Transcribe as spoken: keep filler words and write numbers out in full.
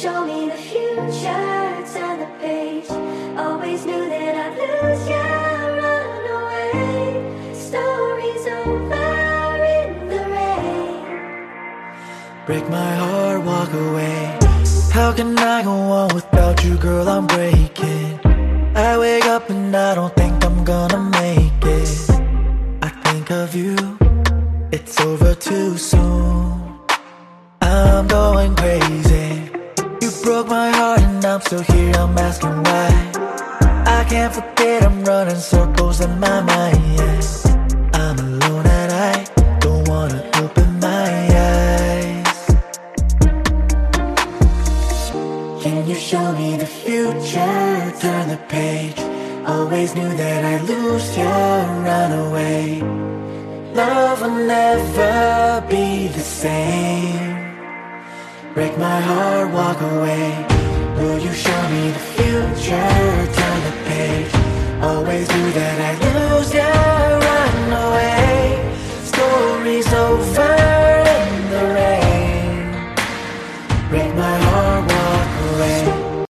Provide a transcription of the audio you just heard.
show me the future, turn the page. Always knew that I'd lose you, run away. Story's over in the rain. Break my heart, walk away. How can I go on without you, girl? I'm breaking. I wake up and I don't think I'm gonna make it. I think of you, it's over too soon. I'm going crazy. You broke my heart and I'm still here, I'm asking why. I can't forget, I'm running circles in my mind, yeah. I'm alone and I don't wanna open my eyes. Can you show me the future, turn the page? Always knew that I'd lose you, run away. Love will never be the same. Break my heart, walk away. Will you show me the future, turn the page? Always knew that I'd lose you, run away. Story's over